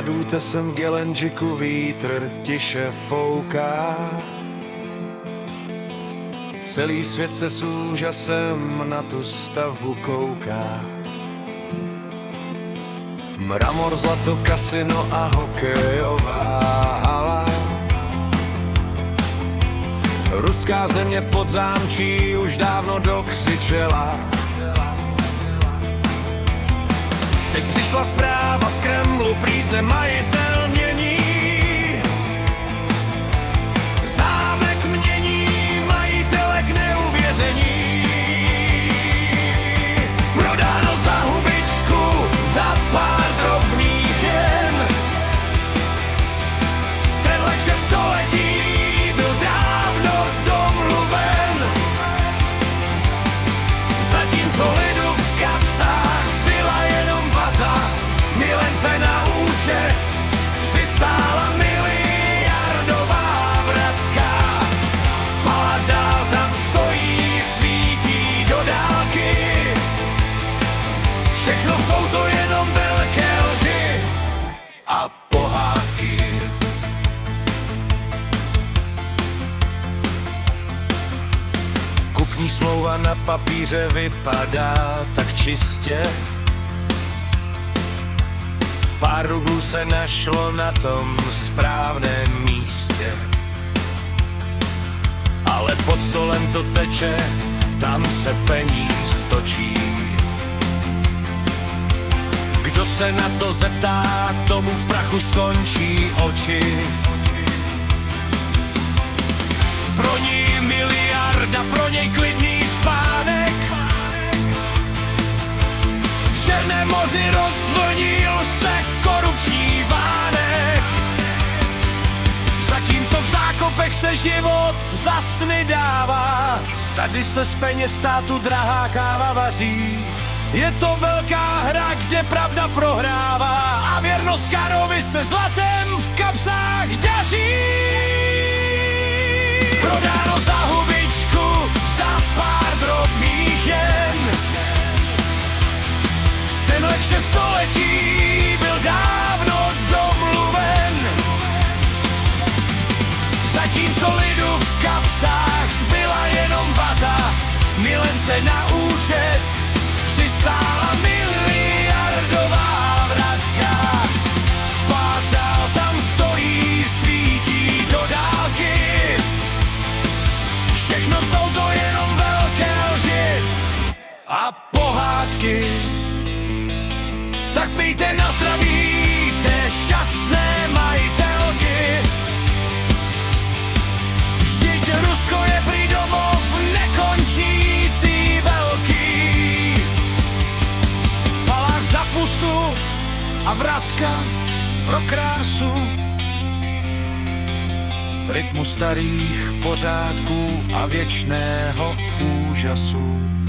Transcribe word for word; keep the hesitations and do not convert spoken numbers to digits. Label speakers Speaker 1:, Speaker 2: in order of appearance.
Speaker 1: Nad útesem v Gelenžiku vítr tiše fouká. Celý svět se s úžasem na tu stavbu kouká. Mramor, zlato, kasino a hokejová hala. Ruská země v Podzámčí už dávno dokřičela. Teď přišla zpráva z Kremlu, prý se majitel mění. Zámek mění, majitele k neuvěření. Prodáno za hubičku, za pár drobných jen. Tenhle šéf století byl dávno domluven. Zatímco lidu v kapsách zbyla jenom vata, milence na účet přistála miliardová vratka. Palác dál tam stojí, svítí do dálky. Všechno jsou to jenom velké lži a pohádky. Kupní smlouva na papíře vypadá tak čistě. Pár rublů se našlo na tom správném místě. Ale pod stolem to teče, tam se peníz točí. Kdo se na to zeptá, tomu v prachu skončí oči. Pro ní miliarda, pro něj klidný spánek. V Černém moři rozvlnil se korupční vánek. Zatímco v zákopech se život za sny dává, tady se z peněz státu drahá káva vaří. Je to velká hra, kde pravda prohrává a věrnost Karovi se zlatem v kapsách daří. Prodáno za hubičku, za pár drobných jen. Tenhle kšeft století byl dávno domluven. Zatímco lidu v kapsách zbyla jenom vata, milence na účet přistála miliardová vratka. Pázal tam stojí, svítí do dálky. Všechno jsou to jenom velké lži a pohádky. Tak pijte na zdraví té šťastné majitelky. Vždyť Rusko je prý domov nekončící velký. Palác za pusu a vratka pro krásu. V rytmu starých pořádků a věčného úžasu.